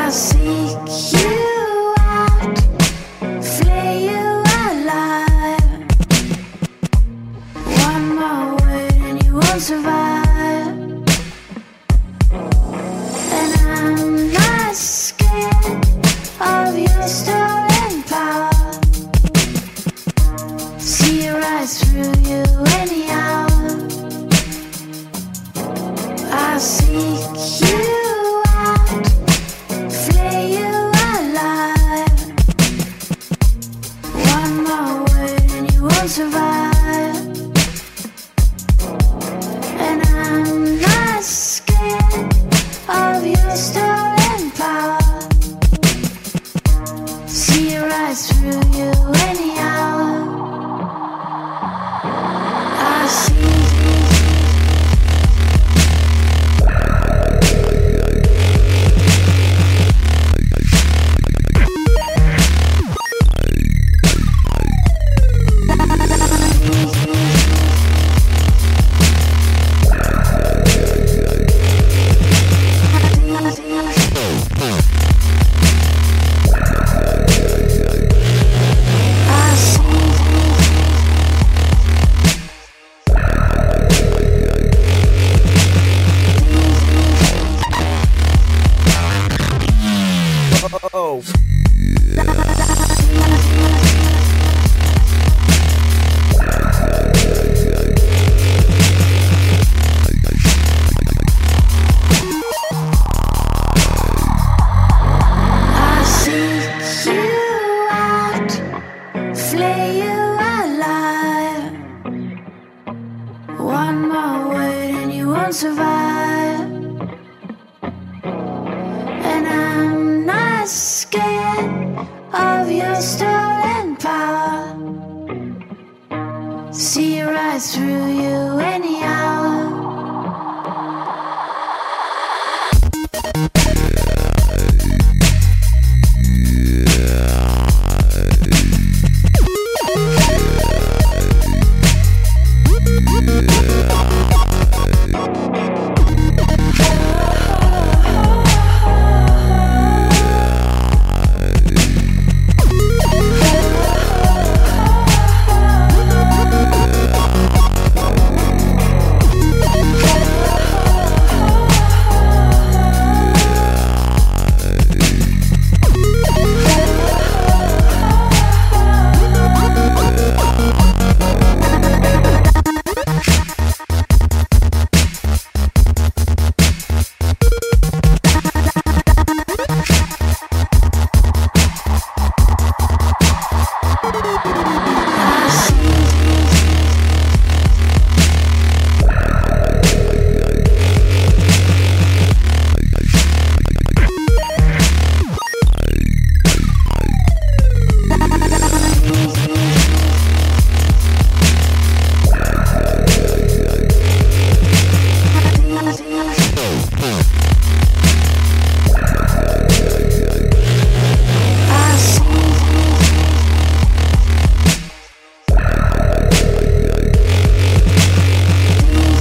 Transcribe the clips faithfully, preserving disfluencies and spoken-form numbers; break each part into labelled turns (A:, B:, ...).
A: I seek you out, flay you alive. One more word and you won't survive. And I'm not scared of your stolen power. See it rise through you anyhow. I seek you out, flay you alive. One more word and you won't survive. And I'm not scared of your stolen power. See it rise through you anyhow. I see.
B: Oh.
A: I seek you out, flay you alive. One more word and you won't survive. And I'm not scared of your stolen power. See it rise through you anyhow.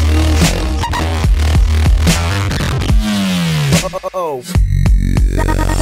B: Oh.